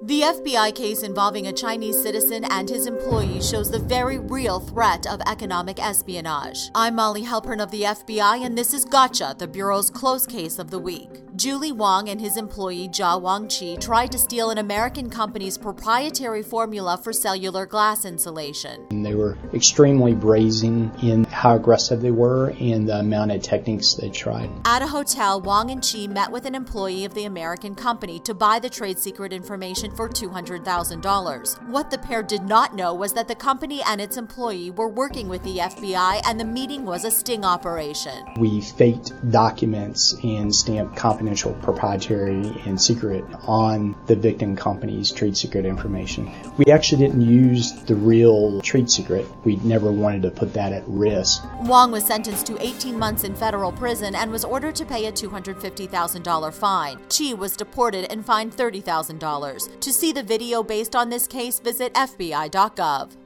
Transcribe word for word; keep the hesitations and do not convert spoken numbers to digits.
The F B I case involving a Chinese citizen and his employees shows the very real threat of economic espionage. I'm Molly Halpern of the F B I, and this is Gotcha, the Bureau's close case of the week. Julie Wang and his employee Jia Wangqi tried to steal an American company's proprietary formula for cellular glass insulation. And they were extremely brazen in how aggressive they were and the amount of techniques they tried. At a hotel, Wang and Qi met with an employee of the American company to buy the trade secret information for two hundred thousand dollars. What the pair did not know was that the company and its employee were working with the F B I, and the meeting was a sting operation. We faked documents and stamped confidential, proprietary, and secret on the victim company's trade secret information. We actually didn't use the real trade secret. We never wanted to put that at risk. Wang was sentenced to eighteen months in federal prison and was ordered to pay a two hundred fifty thousand dollars fine. Qi was deported and fined thirty thousand dollars. To see the video based on this case, visit F B I dot gov.